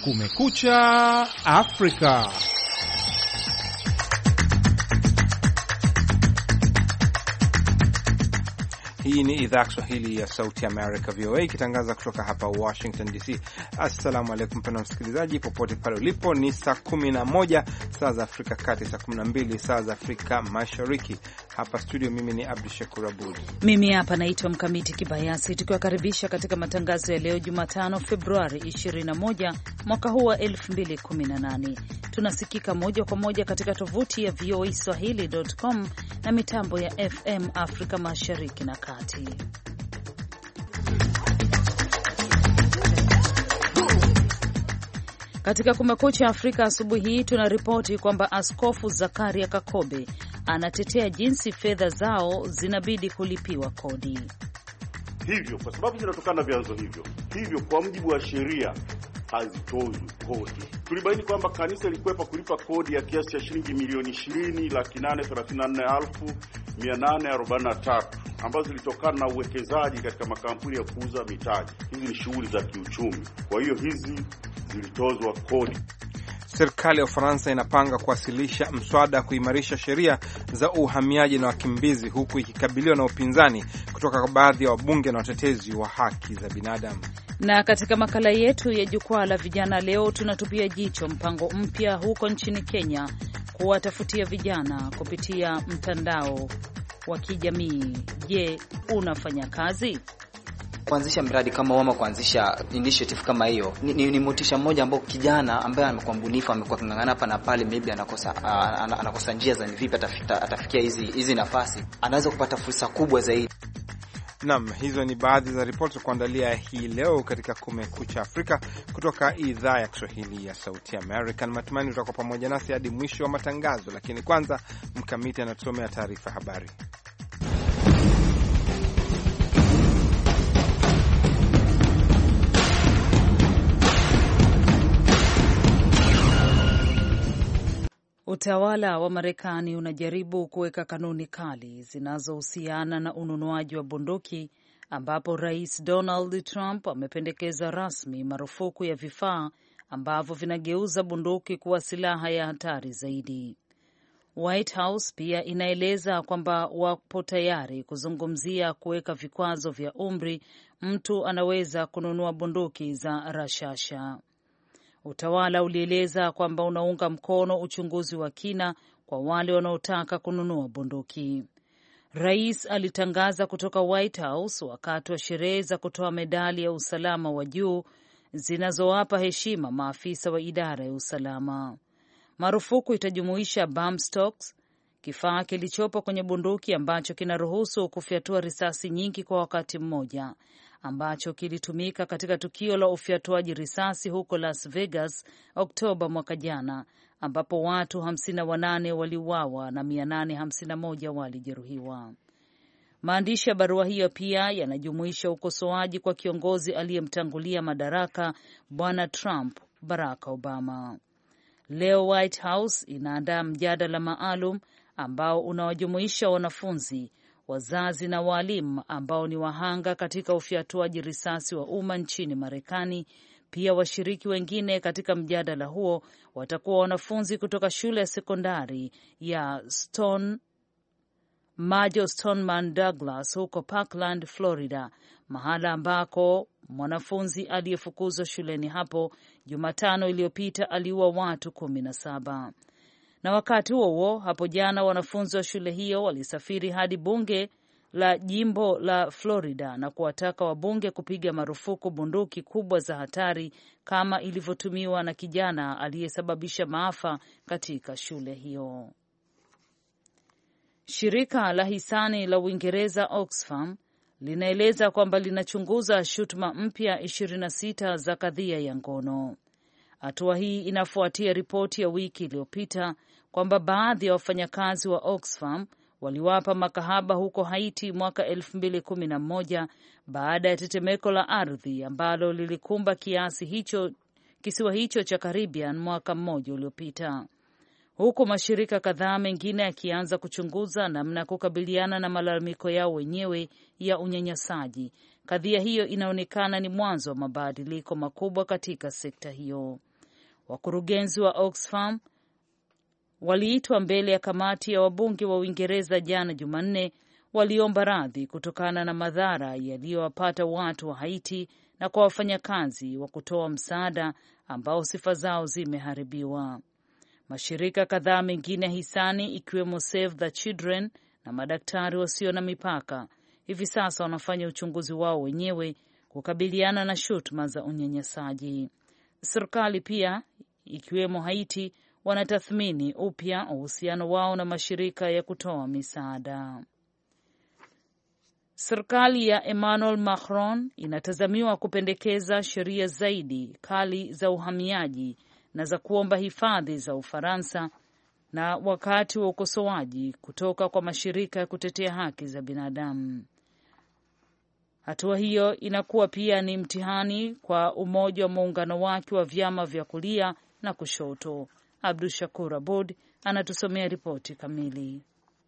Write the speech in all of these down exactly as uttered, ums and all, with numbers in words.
Kumekucha Afrika. Hii ni idhaa Kiswahili ya Sauti America, V O A, ikitangaza kutoka hapa Washington D C. Assalamu alaikum mpendwa msikilizaji, popote pale ulipo. Ni saa kumi na moja saa za Afrika Kati, saa kumi na mbili saa za Afrika Mashariki. Hapa studio mimi ni Abdu Shakur Abud. Mimi hapa naitwa Mkamiti Kibayasi, tukiwakaribisha katika matangazo ya leo Jumatano Februari ishirini na moja mwaka huu wa elfu mbili kumi na nane. Tunasikika moja kwa moja katika tovuti ya v o a swahili dot com na mitambo ya F M Afrika Mashariki na Kati. Katika Kumekucha Afrika asubuhi hii tunaripoti kwamba Askofu Zakaria Kakobe anatetea jinsi fedha zao zinabidi kulipiwa kodi. Hivyo kwa sababu zinatokana na vyanzo hivyo, hivyo kwa mujibu wa sheria hazitozwi kodi. Tulibaini kwamba kanisa lilikwepa kulipa kodi ya kiasi cha shilingi milioni ishirini laki nane thelathini na nne elfu mia nane arobaini na tatu ambazo zilitokana na uwekezaji katika makampuni ya kuuza mitaji. Hizi ni shughuli za kiuchumi, kwa hiyo hizi zilitozwa kodi. Serikali ya Ufaransa inapanga kuwasilisha mswada kuimarisha sheria za uhamiaji na wakimbizi, huku ikikabiliwa na upinzani kutoka kwa baadhi ya wabunge na watetezi wa haki za binadamu. Na katika makala yetu ya jukwaa la vijana leo tunatupia jicho mpango mpya huko nchini Kenya kuwatafutia vijana kupitia mtandao wa kijamii. Je, unafanya kazi? Kuanzisha mradi kama wama, kuanzisha initiative kama hiyo ni, ni, ni motisha moja ambao kijana ambaye amekuwa mbunifu, amekuwa kingangana hapa na pale, maybe anakosa uh, anakosa njia za vipi atafikia hizi hizi nafasi, anaweza kupata fursa kubwa zaidi. Naam, hizo ni baadhi za ripoti za kuandalia hii leo katika Kumekucha Afrika kutoka idhaa ya Kiswahili ya Sauti American. Matumaini utakuwa pamoja nasi hadi mwisho wa matangazo, lakini kwanza Mkamiti anatusomea taarifa habari. Utawala wa Marekani unajaribu kuweka kanuni kali zinazohusiana na ununuaji wa bunduki, ambapo Rais Donald Trump amependekeza rasmi marufuku ya vifaa ambavyo vinageuza bunduki kuwa silaha ya hatari zaidi. White House pia inaeleza kwamba wapo tayari kuzungumzia kuweka vikwazo vya umri mtu anaweza kununua bunduki za rashasha. Utawala ulieleza kwamba unaunga mkono uchunguzi wa kina kwa wale wanaotaka kununua bunduki. Rais alitangaza kutoka White House wakati wa sherehe za kutoa medali ya usalama wa juu zinazowapa heshima maafisa wa idara ya usalama. Marufuku itajumuisha bump stocks, kifaa kilichopo kwenye bunduki ambacho kinaruhusu kufyatua risasi nyingi kwa wakati mmoja, ambacho kilitumika katika tukio la ufyatuaji risasi huko Las Vegas Oktoba mwaka jana, ambapo watu hamsini na wanane waliuawa na mia nane hamsini na moja walijeruhiwa. Maandishi ya barua hiyo pia yanajumuisha ukosoaji kwa kiongozi aliyemtangulia madaraka Bwana Trump, Barack Obama. Leo White House inaandaa mjadala maalum ambao unawajumuisha wanafunzi, wazazi na walimu ambao ni wahanga katika ufyatuaji risasi wa umma nchini Marekani. Pia washiriki wengine katika mjadala huo watakuwa wanafunzi kutoka shule ya sekondari ya Stone Major Stoneman Douglas huko Parkland, Florida, mahala ambako mwanafunzi aliyefukuzwa shuleni hapo Jumatano iliyopita aliua watu kumi na saba. Na wakati huo huo, hapo jana wanafunzi wa shule hiyo walisafiri hadi bunge la jimbo la Florida na kuwataka wabunge kupiga marufuku bunduki kubwa za hatari kama ilivyotumiwa na kijana aliyesababisha maafa katika shule hiyo. Shirika la hisani la Uingereza Oxfam linaeleza kwamba linachunguza shutuma mpya ishirini na sita za kadhia ya ngono. Hatua hii inafuatia ripoti ya wiki iliyopita kwamba baadhi ya wafanyakazi wa Oxfam waliwapa makahaba huko Haiti mwaka elfu mbili kumi na moja baada ya tetemeko la ardhi ambalo lilikumba kiasi hicho kisiwa hicho cha Caribbean mwaka mmoja uliopita. Huku mashirika kadhaa mengine yakianza kuchunguza namna ya kukabiliana na malalamiko yao wenyewe ya unyanyasaji, kadhia hiyo inaonekana ni mwanzo wa mabadiliko makubwa katika sekta hiyo. Wakurugenzi wa Oxfam waliitwa mbele ya kamati ya wabunge wa Uingereza jana Jumanne, waliomba radhi kutokana na madhara yaliyowapata watu wa Haiti na kwa wafanyakazi wa kutoa msaada ambao sifa zao zimeharibiwa. Mashirika kadhaa mengine hisani ikiwemo Save the Children na Madaktari Wasio na Mipaka hivi sasa wanafanya uchunguzi wao wenyewe kukabiliana na shutuma za unyanyasaji. Serikali pia ikiwemo Haiti wanatathmini upya uhusiano wao na mashirika ya kutoa misaada. Serikali ya Emmanuel Macron inatazamiwa kupendekeza sheria zaidi kali za uhamiaji na za kuomba hifadhi za Ufaransa na wakati wa ukosoaji kutoka kwa mashirika ya kutetea haki za binadamu. Hatua hiyo inakuwa pia ni mtihani kwa umoja wa muungano wake wa vyama vya kulia na kushoto. Abdul Shakur Abud anatusomea ripoti kamili.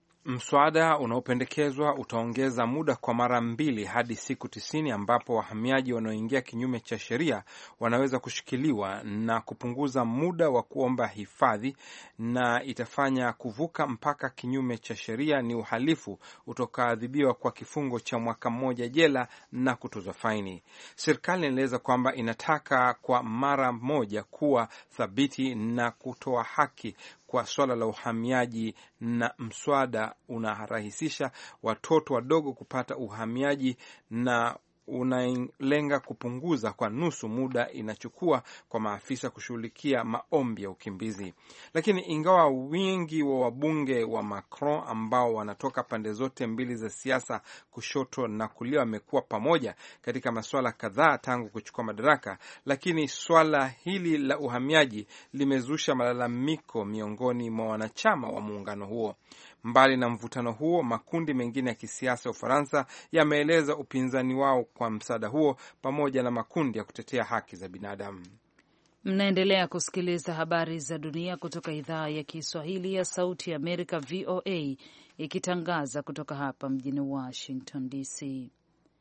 Mswada unaopendekezwa utaongeza muda kwa mara mbili hadi siku tisini ambapo wahamiaji wanaoingia kinyume cha sheria wanaweza kushikiliwa na kupunguza muda wa kuomba hifadhi, na itafanya kuvuka mpaka kinyume cha sheria ni uhalifu utakaoadhibiwa kwa kifungo cha mwaka mmoja jela na kutozwa faini. Serikali inaeleza kwamba inataka kwa mara moja kuwa thabiti na kutoa haki kwa swala la uhamiaji, na mswada unarahisisha watoto wadogo kupata uhamiaji na unalenga kupunguza kwa nusu muda inachukua kwa maafisa kushughulikia maombi ya ukimbizi. Lakini ingawa wingi wa wabunge wa Macron ambao wanatoka pande zote mbili za siasa, kushoto na kulia, wamekuwa pamoja katika masuala kadhaa tangu kuchukua madaraka, lakini swala hili la uhamiaji limezusha malalamiko miongoni mwa wanachama wa muungano huo. Mbali na mvutano huo, makundi mengine ya kisiasa ya Ufaransa yameeleza upinzani wao kwa msaada huo pamoja na makundi ya kutetea haki za binadamu. Mnaendelea kusikiliza habari za dunia kutoka idhaa ya Kiswahili ya Sauti ya Amerika, V O A, ikitangaza kutoka hapa mjini Washington D C.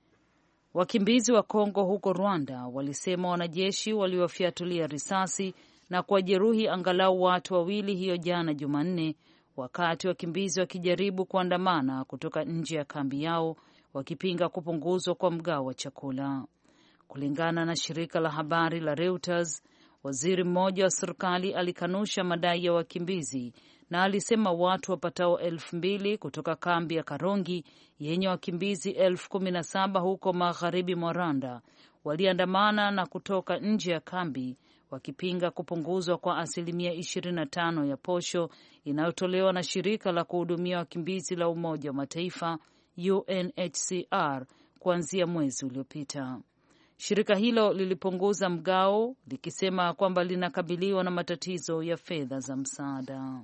Wakimbizi wa Kongo huko Rwanda walisema wanajeshi waliwafyatulia risasi na kuwajeruhi angalau watu wawili hiyo jana Jumanne, wakati wakimbizi wakijaribu kuandamana kutoka nje ya kambi yao wakipinga kupunguzwa kwa mgao wa chakula. Kulingana na shirika la habari la Reuters, waziri mmoja wa serikali alikanusha madai ya wakimbizi na alisema watu wapatao elfu mbili kutoka kambi ya Karongi yenye wakimbizi elfu kumi na saba huko magharibi mwa Rwanda waliandamana na kutoka nje ya kambi wakipinga kupunguzwa kwa asilimia ishirini na tano ya posho inayotolewa na shirika la kuhudumia wakimbizi la Umoja wa Mataifa U N H C R kuanzia mwezi uliopita. Shirika hilo lilipunguza mgao likisema kwamba linakabiliwa na matatizo ya fedha za msaada.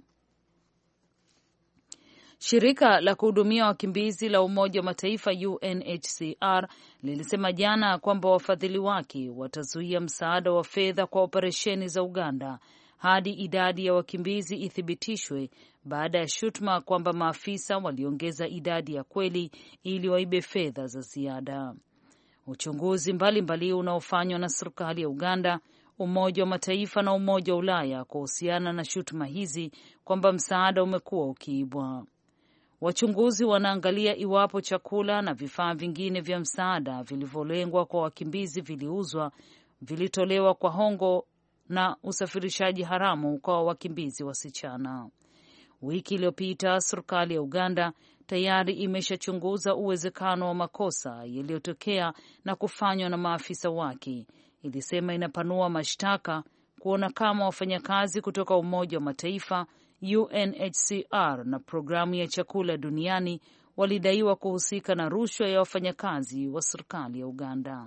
Shirika la kuhudumia wakimbizi la Umoja wa Mataifa U N H C R lilisema jana kwamba wafadhili wake watazuia msaada wa fedha kwa operesheni za Uganda hadi idadi ya wakimbizi ithibitishwe baada ya shutuma kwamba maafisa waliongeza idadi ya kweli ili waibe fedha za ziada. Uchunguzi mbalimbali unaofanywa na serikali ya Uganda, Umoja wa Mataifa na Umoja wa Ulaya kuhusiana na shutuma hizi kwamba msaada umekuwa ukiibwa. Wachunguzi wanaangalia iwapo chakula na vifaa vingine vya msaada vilivyolengwa kwa wakimbizi viliuzwa, vilitolewa kwa hongo na usafirishaji haramu kwa wakimbizi wasichana. Wiki iliyopita serikali ya Uganda tayari imeshachunguza uwezekano wa makosa yaliyotokea na kufanywa na maafisa wake. Ilisema inapanua mashtaka kuona kama wafanyakazi kutoka Umoja wa Mataifa, U N H C R na programu ya chakula duniani walidaiwa kuhusika na rushwa ya wafanyakazi wa serikali ya Uganda.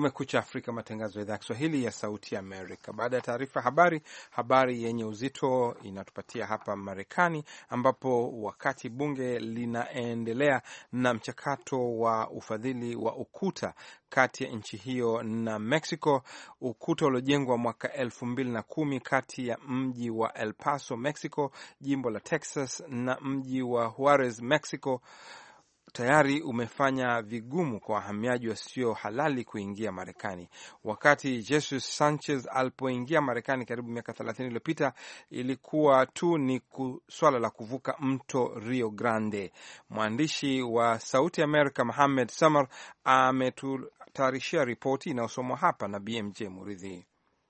Kumekucha Afrika, matangazo ya idhaa ya Kiswahili ya Sauti ya Amerika. Baada ya taarifa habari, habari yenye uzito inatupatia hapa Marekani, ambapo wakati bunge linaendelea na mchakato wa ufadhili wa ukuta kati ya nchi hiyo na Mexico, ukuta uliojengwa mwaka elfu mbili na kumi kati ya mji wa El Paso, Mexico, jimbo la Texas, na mji wa Juarez, Mexico, tayari umefanya vigumu kwa wahamiaji wasio halali kuingia Marekani. Wakati Jesus Sanchez alipoingia Marekani karibu miaka thelathini iliyopita, ilikuwa tu ni swala la kuvuka mto Rio Grande. Mwandishi wa Sauti Amerika Mohamed Samar ametutayarishia ripoti inayosomwa hapa na B M J Muridhi.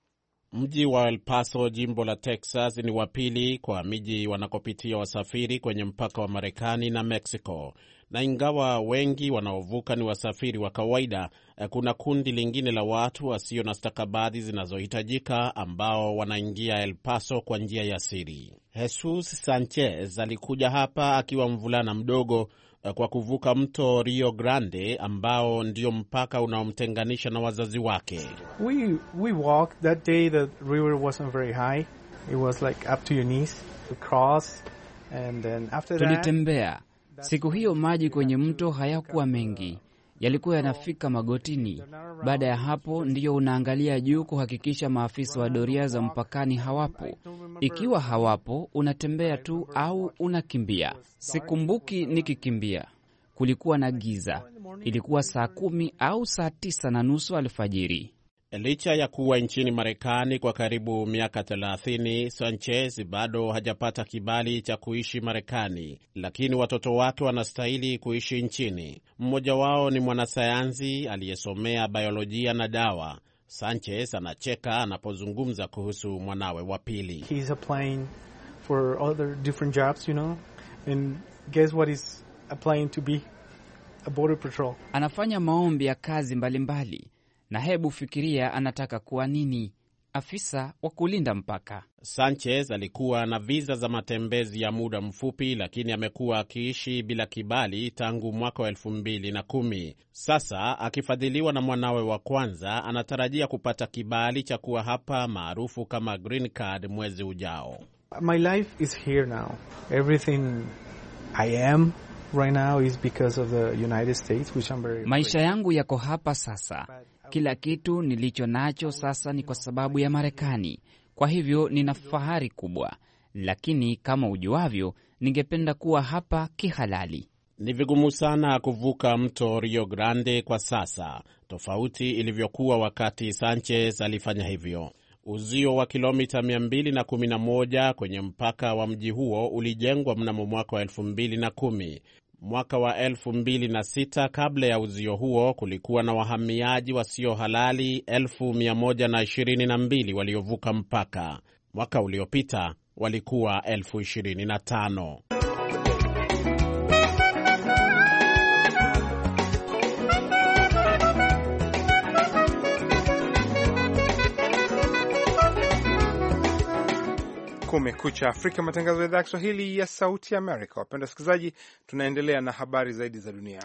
Mji wa El Paso, jimbo la Texas, ni wa pili kwa miji wanakopitia wasafiri kwenye mpaka wa Marekani na Mexico. Na ingawa wengi wanaovuka ni wasafiri wa kawaida, kuna kundi lingine la watu wasio na stakabadhi zinazohitajika ambao wanaingia El Paso kwa njia ya siri. Jesus Sanchez alikuja hapa akiwa mvulana mdogo kwa kuvuka mto Rio Grande ambao ndio mpaka unaomtenganisha na wazazi wake. We we walked that day. The river wasn't very high. It was like up to your knees. We crossed and then after that tulitembea. Siku hiyo maji kwenye mto hayakuwa mengi, yalikuwa yanafika magotini. Baada ya hapo ndiyo unaangalia juu kuhakikisha maafisa wa doria za mpakani hawapo. Ikiwa hawapo, unatembea tu au unakimbia. Sikumbuki nikikimbia. Kulikuwa na giza. Ilikuwa saa kumi au saa tisa na nusu alfajiri. Licha ya kuwa nchini Marekani kwa karibu miaka thelathini, Sanchez bado hajapata kibali cha kuishi Marekani, lakini watoto wake wanastahili kuishi nchini. Mmoja wao ni mwanasayansi aliyesomea biolojia na dawa. Sanchez anacheka anapozungumza kuhusu mwanawe wa pili. He's applying for other different jobs, you know, and guess what is applying to be a border patrol. Anafanya maombi ya kazi mbalimbali mbali. Na hebu fikiria anataka kuwa nini? Afisa wa kulinda mpaka. Sanchez alikuwa na viza za matembezi ya muda mfupi, lakini amekuwa akiishi bila kibali tangu mwaka wa elfu mbili na kumi. Sasa akifadhiliwa na mwanawe wa kwanza, anatarajia kupata kibali cha kuwa hapa maarufu kama green card mwezi ujao. My life is here now. Everything I am right now is because of the United States, which I'm very Maisha yangu yako hapa sasa. Kila kitu nilicho nacho sasa ni kwa sababu ya Marekani. Kwa hivyo nina fahari kubwa. Lakini kama ujuavyo, ningependa kuwa hapa kihalali. Ni vigumu sana kuvuka mto Rio Grande kwa sasa, tofauti ilivyokuwa wakati Sanchez alifanya hivyo. Uzio wa kilomita mia mbili na kumi na moja kwenye mpaka wa mji huo ulijengwa mnamo mwaka wa elfu mbili na kumi. Mwaka wa elfu mbili na sita, kabla ya uzio huo, kulikuwa na wahamiaji wasio halali elfu mia moja na ishirini na mbili waliovuka mpaka. Mwaka uliopita walikuwa elfu ishirini na tano. Kumekucha Afrika, matangazo ya idhaa ya Kiswahili ya Sauti ya Amerika. Wapenda wasikilizaji, tunaendelea na habari zaidi za dunia.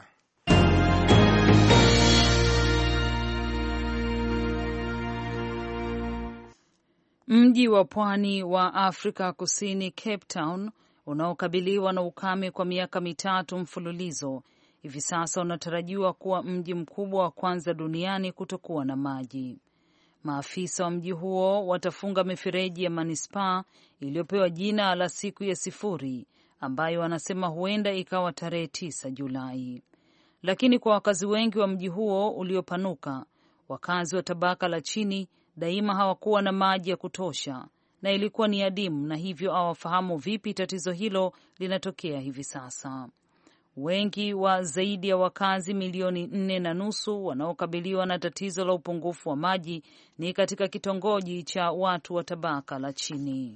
Mji wa pwani wa Afrika Kusini, Cape Town, unaokabiliwa na ukame kwa miaka mitatu mfululizo, hivi sasa unatarajiwa kuwa mji mkubwa wa kwanza duniani kutokuwa na maji. Maafisa wa mji huo watafunga mifereji ya manispaa iliyopewa jina la siku ya sifuri, ambayo wanasema huenda ikawa tarehe tisa Julai. Lakini kwa wakazi wengi wa mji huo uliopanuka, wakazi wa tabaka la chini daima hawakuwa na maji ya kutosha na ilikuwa ni adimu, na hivyo hawafahamu vipi tatizo hilo linatokea hivi sasa. Wengi wa zaidi ya wakazi milioni nne na nusu wanaokabiliwa na tatizo la upungufu wa maji ni katika kitongoji cha watu wa tabaka la chini.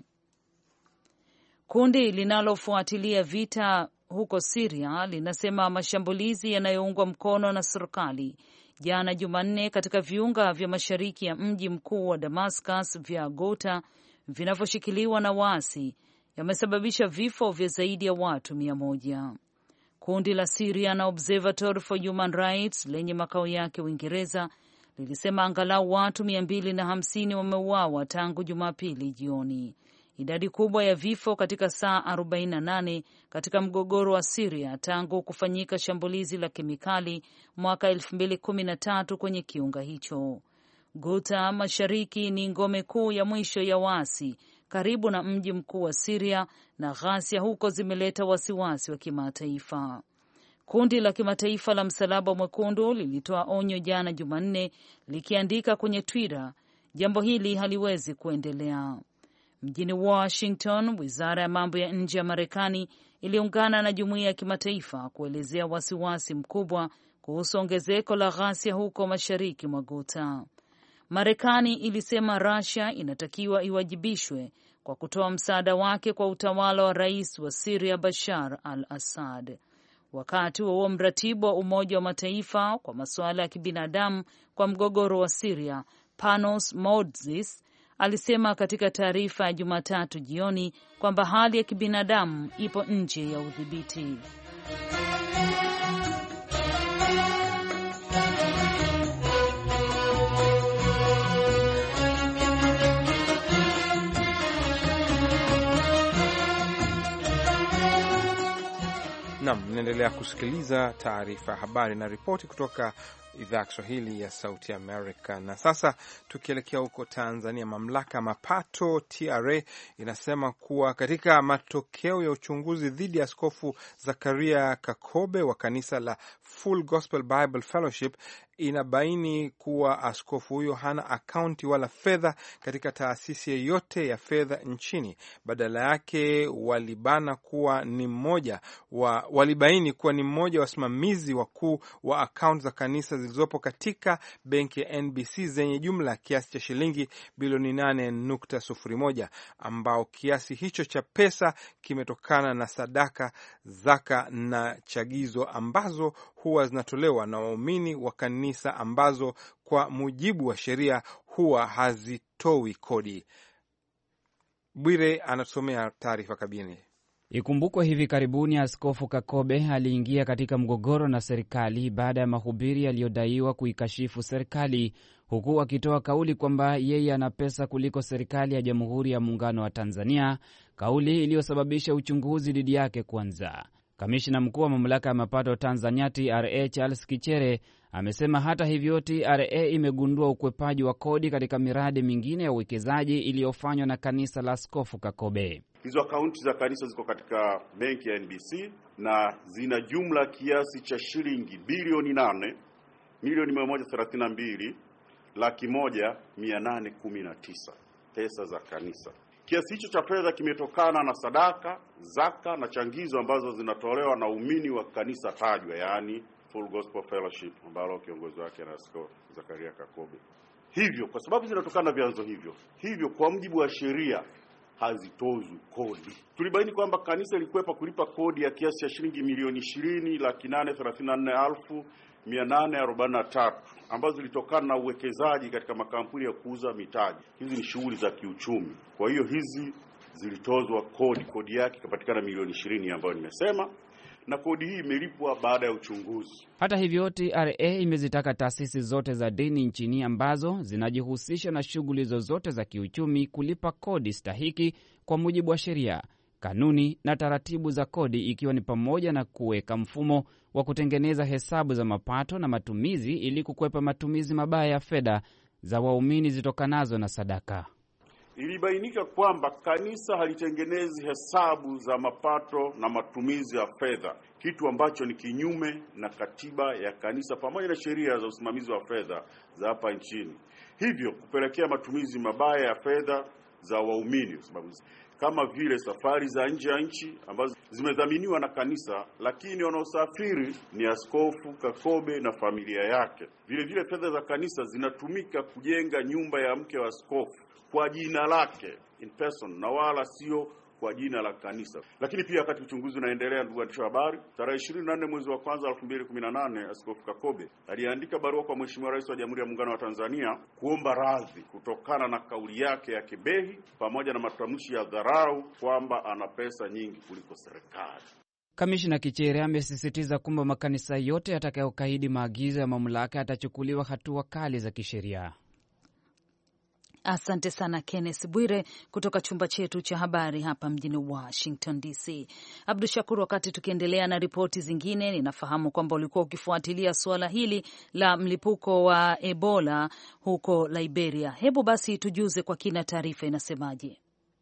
Kundi linalofuatilia vita huko Syria linasema mashambulizi yanayoungwa mkono na serikali jana Jumanne katika viunga vya mashariki ya mji mkuu wa Damascus vya Ghouta vinavyoshikiliwa na waasi yamesababisha vifo vya zaidi ya watu mia moja. Kundi la Syrian Observatory for Human Rights lenye makao yake Uingereza lilisema angalau watu mia mbili na hamsini wameuawa tangu Jumapili jioni, idadi kubwa ya vifo katika saa arobaini na nane katika mgogoro wa Syria tangu kufanyika shambulizi la kemikali mwaka elfu mbili kumi na tatu kwenye kiunga hicho. Ghouta Mashariki ni ngome kuu ya mwisho ya waasi karibu na mji mkuu wa Syria, na ghasia huko zimeleta wasiwasi wa kimataifa. Kundi la kimataifa la Msalaba Mwekundu lilitoa onyo jana Jumanne likiandika kwenye Twitter, jambo hili haliwezi kuendelea. Mjini Washington, wizara ya mambo ya nje ya Marekani iliungana na jumuiya ya kimataifa kuelezea wasiwasi mkubwa kuhusu ongezeko la ghasia huko mashariki mwa Ghouta. Marekani ilisema Russia inatakiwa iwajibishwe kwa kutoa msaada wake kwa utawala wa rais wa Syria Bashar al-Assad. Wakati huo mratibu wa Umoja wa Mataifa kwa masuala ya kibinadamu kwa mgogoro wa Syria, Panos Modzis, alisema katika taarifa ya Jumatatu jioni kwamba hali ya kibinadamu ipo nje ya udhibiti. Naam, mnaendelea kusikiliza taarifa ya habari na ripoti kutoka idhaa ya Kiswahili ya Sauti Amerika. Na sasa tukielekea huko Tanzania, mamlaka ya mapato T R A inasema kuwa katika matokeo ya uchunguzi dhidi ya Askofu Zakaria Kakobe wa kanisa la Full Gospel Bible Fellowship inabaini kuwa askofu huyo hana akaunti wala fedha katika taasisi yoyote ya fedha nchini. Badala yake walibana kuwa ni mmoja wa walibaini kuwa ni mmoja wa wasimamizi wakuu wa akaunti za kanisa zilizopo katika benki ya N B C zenye jumla kiasi cha shilingi bilioni nane nukta sufuri moja, ambao kiasi hicho cha pesa kimetokana na sadaka, zaka na chagizo ambazo huwa zinatolewa na waumini wa kanisa ambazo kwa mujibu wa sheria huwa hazitoi kodi. Bwire anatusomea taarifa kabini. Ikumbukwe hivi karibuni Askofu Kakobe aliingia katika mgogoro na serikali baada ya mahubiri yaliyodaiwa kuikashifu serikali, huku akitoa kauli kwamba yeye ana pesa kuliko serikali ya Jamhuri ya Muungano wa Tanzania, kauli iliyosababisha uchunguzi dhidi yake kwanza. Kamishna mkuu wa mamlaka ya mapato Tanzania T R A Charles Kichere amesema hata hivyo T R A imegundua ukwepaji wa kodi katika miradi mingine ya uwekezaji iliyofanywa na kanisa la Askofu Kakobe. Hizo akaunti za kanisa ziko katika benki ya N B C na zina jumla kiasi cha shilingi bilioni nane milioni mia moja thelathini na mbili laki moja mia nane kumi na tisa pesa za kanisa. Kiasi hicho cha fedha kimetokana na sadaka, zaka na changizo ambazo zinatolewa na umini wa kanisa tajwa, yaani Full Gospel Fellowship, ambalo kiongozi wake ni Askofu Zakaria Kakobe. Hivyo kwa sababu zinatokana na vyanzo hivyo, hivyo kwa mujibu wa sheria hazitozwi kodi. Tulibaini kwamba kanisa lilikwepa kulipa kodi ya kiasi cha shilingi milioni ishirini laki nane thelathini na nne elfu mia nane arobaini na tatu ambazo zilitokana na uwekezaji katika makampuni ya kuuza mitaji. Hizi ni shughuli za kiuchumi. Kwa hiyo hizi zilitozwa kodi, kodi yake ikapatikana milioni ishirini ambayo nimesema, na kodi hii imelipwa baada ya uchunguzi. Hata hivyo T R A imezitaka taasisi zote za dini nchini ambazo zinajihusisha na shughuli zozote za kiuchumi kulipa kodi stahiki kwa mujibu wa sheria, kanuni na taratibu za kodi, ikiwa ni pamoja na kuweka mfumo wa kutengeneza hesabu za mapato na matumizi ili kukwepa matumizi mabaya ya fedha za waumini zitokanazo na sadaka. Ilibainika kwamba kanisa halitengenezi hesabu za mapato na matumizi ya fedha, kitu ambacho ni kinyume na katiba ya kanisa pamoja na sheria za usimamizi wa fedha za hapa nchini, hivyo kupelekea matumizi mabaya ya fedha za waumini, sababu kama vile safari za nje ya nchi ambazo zimedhaminiwa na kanisa, lakini wanaosafiri ni Askofu Kakobe na familia yake. Vile vile fedha za kanisa zinatumika kujenga nyumba ya mke wa askofu kwa jina lake in person na wala sio kwa jina la kanisa. Lakini pia wakati uchunguzi unaendelea, ndugu waandishi wa habari, tarehe ishirini na nne mwezi wa kwanza elfu mbili kumi na nane Askofu Kakobe aliandika barua kwa Mheshimiwa Rais wa Jamhuri ya Muungano wa Tanzania kuomba radhi kutokana na kauli yake ya kebehi pamoja na matamshi ya dharau kwamba ana pesa nyingi kuliko serikali. Kamishna Kichere amesisitiza kwamba makanisa yote yatakayokaidi maagizo ya mamlaka yatachukuliwa hatua kali za kisheria. Asante sana Kenneth Bwire kutoka chumba chetu cha habari hapa mjini Washington D C. Abdu Shakur, wakati tukiendelea na ripoti zingine, ninafahamu kwamba ulikuwa ukifuatilia suala hili la mlipuko wa Ebola huko Liberia. Hebu basi tujuze kwa kina, taarifa inasemaje?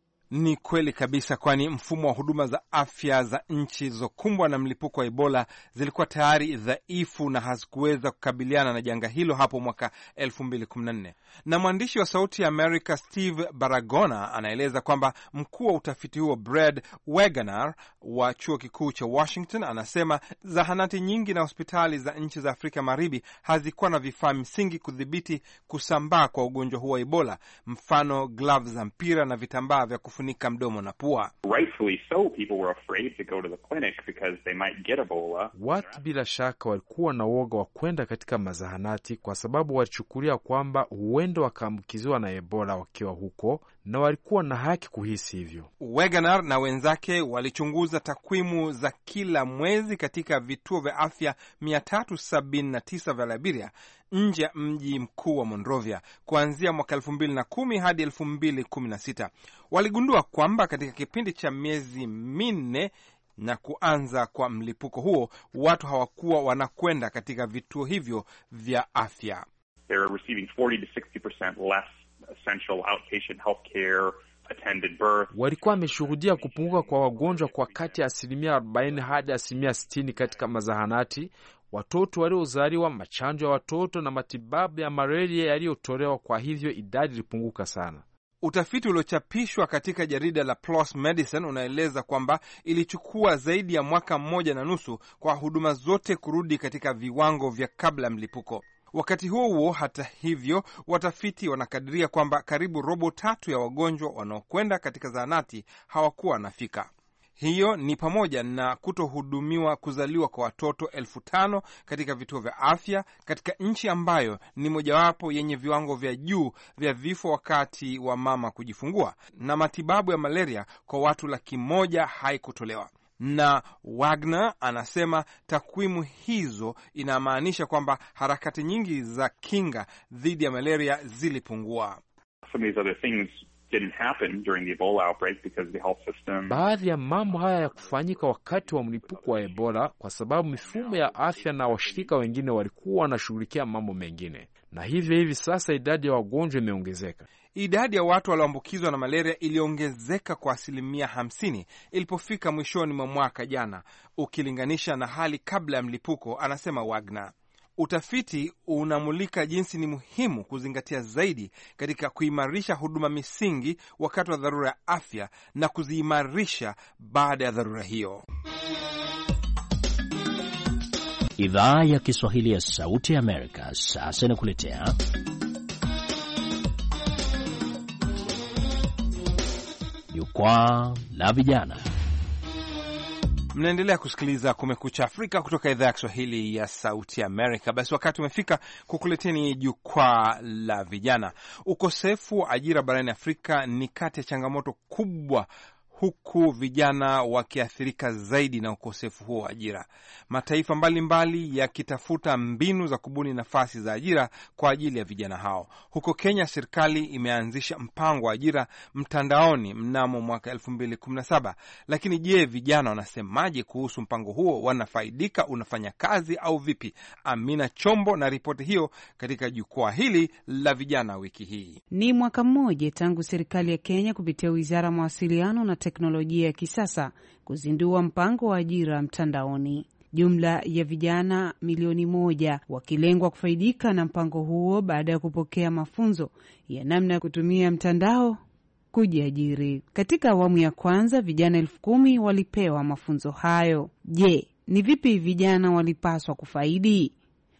Ni kweli kabisa, kwani mfumo wa huduma za afya za nchi zilizokumbwa na mlipuko wa Ebola zilikuwa tayari dhaifu na hazikuweza kukabiliana na janga hilo hapo mwaka elfu mbili kumi na nne. Na mwandishi wa Sauti ya Amerika Steve Baragona anaeleza kwamba mkuu wa utafiti huo Brad Wegener wa chuo kikuu cha Washington anasema zahanati nyingi na hospitali za nchi za Afrika Magharibi hazikuwa na vifaa msingi kudhibiti kusambaa kwa ugonjwa huo wa Ebola, mfano gloves za mpira na vitambaa vya kufunika mdomo na pua. Rightfully so, people were afraid to go to the clinic because they might get Ebola. Watu bila shaka walikuwa na uoga wa kwenda katika mazahanati kwa sababu walichukulia kwamba huenda wakaambukiziwa na Ebola wakiwa huko, na walikuwa na haki kuhisi hivyo. Wegener na wenzake walichunguza takwimu za kila mwezi katika vituo vya afya mia tatu sabini na tisa vya Liberia nje ya mji mkuu wa Monrovia kuanzia mwaka elfu mbili na kumi hadi elfu mbili kumi na sita. Waligundua kwamba katika kipindi cha miezi minne na kuanza kwa mlipuko huo, watu hawakuwa wanakwenda katika vituo hivyo vya afya. They were receiving forty to sixty percent less essential outpatient healthcare, attended birth. Walikuwa wameshuhudia kupunguka kwa wagonjwa kwa kati ya asilimia arobaini hadi asilimia sitini katika mazahanati, watoto waliozaliwa, machanjo ya watoto na matibabu ya malaria yaliyotolewa. Kwa hivyo idadi ilipunguka sana. Utafiti uliochapishwa katika jarida la P L O S Medicine unaeleza kwamba ilichukua zaidi ya mwaka mmoja na nusu kwa huduma zote kurudi katika viwango vya kabla ya mlipuko. Wakati huo huo, hata hivyo, watafiti wanakadiria kwamba karibu robo tatu ya wagonjwa wanaokwenda katika zahanati hawakuwa wanafika. Hiyo ni pamoja na kutohudumiwa kuzaliwa kwa watoto elfu tano katika vituo vya afya katika nchi ambayo ni mojawapo yenye viwango vya juu vya vifo wakati wa mama kujifungua, na matibabu ya malaria kwa watu laki moja haikutolewa. Na Wagner anasema takwimu hizo inamaanisha kwamba harakati nyingi za kinga dhidi ya malaria zilipungua. Some of these other things didn't happen during the Ebola outbreak because the health system. Baadhi ya mambo haya ya kufanyika wakati wa mlipuko wa Ebola kwa sababu mifumo ya afya na washirika wengine walikuwa wanashughulikia mambo mengine, na hivyo hivi sasa idadi ya wagonjwa imeongezeka. Idadi ya watu walioambukizwa na malaria iliongezeka kwa asilimia hamsini ilipofika mwishoni mwa mwaka jana, ukilinganisha na hali kabla ya mlipuko, anasema Wagner. Utafiti unamulika jinsi ni muhimu kuzingatia zaidi katika kuimarisha huduma misingi wakati wa dharura ya afya na kuziimarisha baada ya dharura hiyo. Idhaa ya Kiswahili ya Sauti ya Amerika sasa inakuletea Jukwaa la Vijana. Mnaendelea kusikiliza Kumekucha Afrika kutoka idhaa ya Kiswahili ya Sauti ya Amerika. Basi wakati umefika kukuleteni Jukwaa la Vijana. Ukosefu wa ajira barani Afrika ni kati ya changamoto kubwa, huku vijana wakiathirika zaidi na ukosefu huo wa ajira. Mataifa mbalimbali yakitafuta mbinu za kubuni nafasi za ajira kwa ajili ya vijana hao. Huko Kenya, serikali imeanzisha mpango wa ajira mtandaoni mnamo mwaka elfu mbili kumi na saba. Lakini je, vijana wanasemaje kuhusu mpango huo? Wanafaidika? Unafanya kazi au vipi? Amina Chombo na ripoti hiyo katika jukwaa hili la vijana wiki hii. Ni mwaka mmoja tangu serikali ya Kenya kupitia Wizara ya Mawasiliano na teknolojia ya kisasa kuzindua mpango wa ajira mtandaoni. Jumla ya vijana milioni moja wakilengwa kufaidika na mpango huo baada ya kupokea mafunzo ya namna ya kutumia mtandao kujiajiri. Katika awamu ya kwanza, vijana elfu kumi walipewa mafunzo hayo. Je, ni vipi vijana walipaswa kufaidi?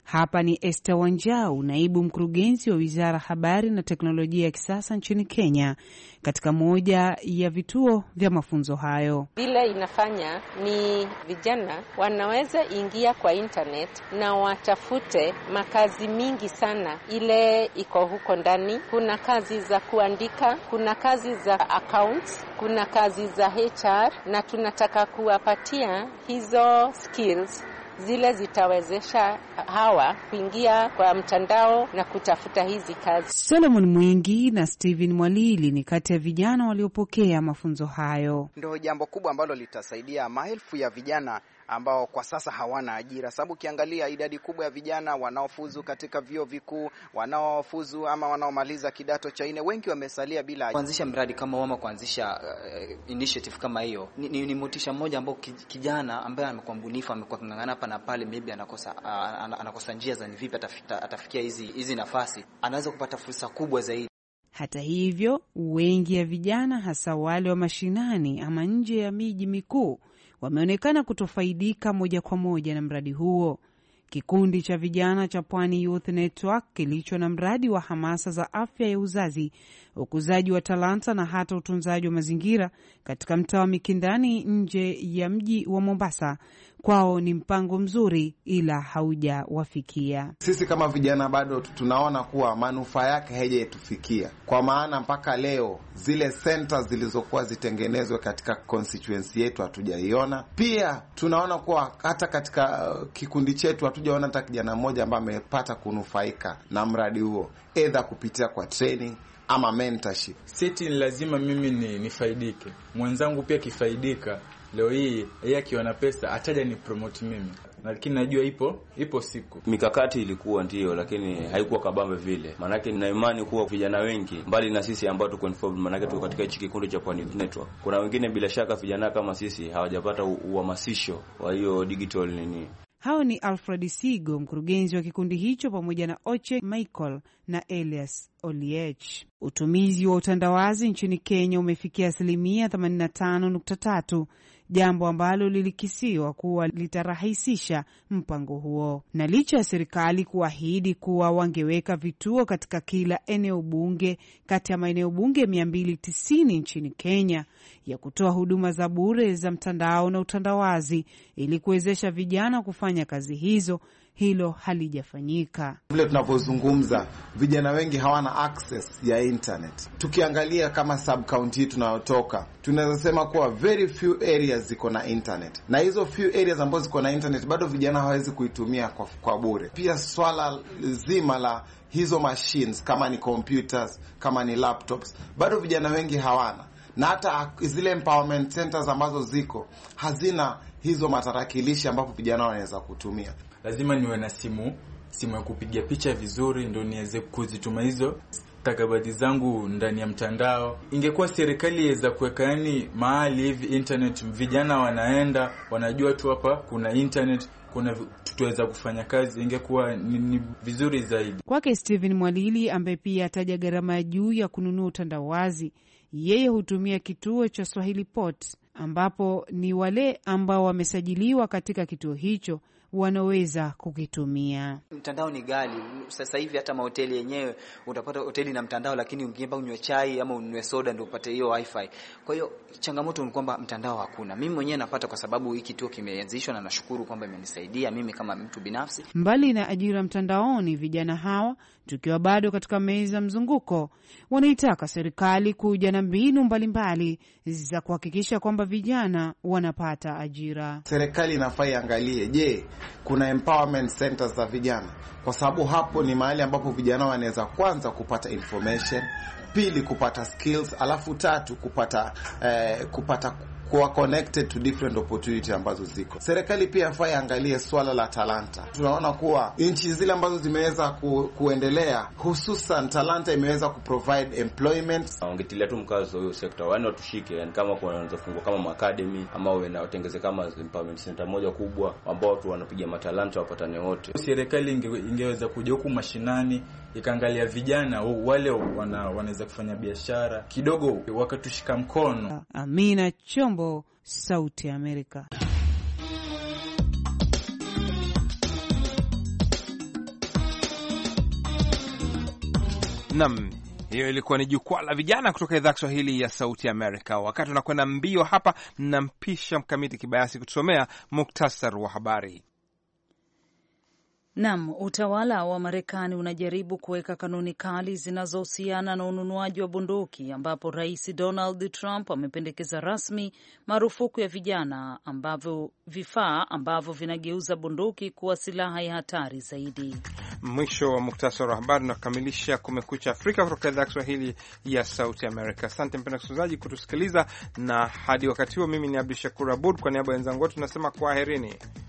Hapa ni Esther Wanjau, naibu mkurugenzi wa Wizara Habari na Teknolojia ya Kisasa nchini Kenya, katika moja ya vituo vya mafunzo hayo. Vile inafanya ni vijana wanaweza ingia kwa internet na watafute makazi mingi sana ile iko huko ndani. Kuna kazi za kuandika, kuna kazi za accounts, kuna kazi za H R, na tunataka kuwapatia hizo skills zile zitawezesha hawa kuingia kwa mtandao na kutafuta hizi kazi. Solomon Mwingi na Steven Mwalili ni kati ya vijana waliopokea mafunzo hayo. Ndio jambo kubwa ambalo litasaidia maelfu ya vijana ambao kwa sasa hawana ajira, sababu ukiangalia idadi kubwa ya vijana wanaofuzu katika vyuo vikuu, wanaofuzu ama wanaomaliza kidato cha nne, wengi wamesalia bila ajira. Kuanzisha mradi kama wama, kuanzisha uh, initiative kama hiyo ni, ni, ni motisha moja ambao kijana ambaye amekuwa mbunifu, amekuwa kingangana hapa na pale, maybe anakosa uh, anakosa njia za vipi atafikia atafikia hizi hizi nafasi, anaweza kupata fursa kubwa zaidi. Hata hivyo, wengi ya vijana, hasa wale wa mashinani ama nje ya miji mikuu, wameonekana kutofaidika moja kwa moja na mradi huo. Kikundi cha vijana cha Pwani Youth Network kilicho na mradi wa hamasa za afya ya uzazi, ukuzaji wa talanta na hata utunzaji wa mazingira katika mtaa wa Mikindani nje ya mji wa Mombasa, kwao ni mpango mzuri ila haujawafikia. Sisi kama vijana bado tunaona kuwa manufaa yake haijaitufikia, kwa maana mpaka leo zile centers zilizokuwa zitengenezwe katika constituency yetu hatujaiona. Pia tunaona kuwa hata katika kikundi chetu hatujaona hata kijana mmoja ambaye amepata kunufaika na mradi huo, either kupitia kwa training ama mentorship. Sisi ni lazima mimi ni nifaidike, mwenzangu pia kifaidika. Leo hii yeye akiona pesa ataja ni promote mimi, lakini najua ipo ipo siku. Mikakati ilikuwa ndio, lakini haikuwa kabambe vile. Maana yake nina imani kuwa vijana wengi mbali na sisi ambao tuko involved, maana yake tuko katika hichi kikundi cha Pwani Youth Network, kuna wengine bila shaka vijana kama sisi hawajapata uhamasisho wa hiyo digital nini. Hao ni Alfred Sigo, mkurugenzi wa kikundi hicho, pamoja na Oche Michael na Elias Oliech. Utumizi wa utandawazi nchini Kenya umefikia asilimia themanini na tano nukta tatu, jambo ambalo lilikisiwa kuwa litarahisisha mpango huo. Na licha ya serikali kuahidi kuwa wangeweka vituo katika kila eneo bunge kati ya maeneo bunge mia mbili tisini nchini Kenya ya kutoa huduma za bure za mtandao na utandawazi ili kuwezesha vijana kufanya kazi hizo, hilo halijafanyika. Vile tunapozungumza, vijana wengi hawana access ya internet. Tukiangalia kama sub county tunayotoka, tunaweza sema kuwa very few areas ziko na internet, na hizo few areas ambazo ziko na internet bado vijana hawezi kuitumia kwa, kwa bure. Pia swala zima la hizo machines, kama ni computers, kama ni laptops, bado vijana wengi hawana, na hata zile empowerment centers ambazo ziko hazina hizo matarakilishi ambapo vijana wanaweza kutumia. Lazima niwe na simu, simu ya kupiga picha vizuri ndio niweze kuzituma hizo stakabadhi zangu ndani ya mtandao. Ingekuwa serikali iweza kuweka yani mahali hivi internet, vijana wanaenda wanajua tu hapa kuna internet, kuna tutaweza kufanya kazi, ingekuwa ni, ni vizuri zaidi. Kwake Steven Mwalili, ambaye pia ataja gharama ya juu ya kununua utandawazi, yeye hutumia kituo cha Swahili Pot, ambapo ni wale ambao wamesajiliwa katika kituo hicho wanaweza kukitumia. Mtandao ni ghali. Sasa hivi hata mahoteli yenyewe utapata hoteli na mtandao, lakini ungeenda unywe chai ama unywe soda ndio upate hiyo wifi. Kwa hiyo changamoto ni kwamba mtandao hakuna. Mimi mwenyewe napata kwa sababu hiki kituo kimeanzishwa, na nashukuru kwamba imenisaidia mimi kama mtu binafsi. Mbali na ajira mtandaoni, vijana hawa, tukiwa bado katika meza mzunguko, wanaitaka serikali kuja na mbinu mbalimbali za kuhakikisha kwamba vijana wanapata ajira. Serikali inafaa iangalie, je, kuna empowerment centers za vijana, kwa sababu hapo ni mahali ambapo vijana wanaweza kwanza kupata information, pili kupata skills, alafu tatu kupata eh, kupata kuwa connected to different opportunity ambazo ziko. Serikali pia inafaa iangalie swala la talanta. Tunaona kuwa nchi zile ambazo zimeweza ku, kuendelea, hususan talanta imeweza kuprovide employment. Ongetilia tu mkazo hiyo sekta, wani watushike, yani kama kwa wanaanza kufungua kama academy ama wanatengeze kama empowerment center moja kubwa ambao watu wanapiga matalanta wapatane wote. Serikali inge, ingeweza kuja huku mashinani ikaangalia vijana wale wana, wanaweza kufanya biashara kidogo wakatushika mkono. Amina Chombo, Sauti ya Amerika. Naam, hiyo ilikuwa ni jukwaa la vijana kutoka idhaa Kiswahili ya Sauti Amerika. Wakati unakwenda mbio hapa, nampisha Mkamiti Kibayasi kutusomea muktasar wa habari. Naam, utawala wa Marekani unajaribu kuweka kanuni kali zinazohusiana na ununuaji wa bunduki, ambapo Rais Donald Trump amependekeza rasmi marufuku ya vijana ambavyo vifaa ambavyo vinageuza bunduki kuwa silaha ya hatari zaidi. Mwisho wa muktasari wa habari na kukamilisha Kumekucha Afrika kutoka idhaa Kiswahili ya Sauti Amerika. Asante mpendwa msikilizaji kutusikiliza, na hadi wakati huo, mimi ni Abdul Shakur Abud kwa niaba ya wenzangu wote tunasema kwaherini.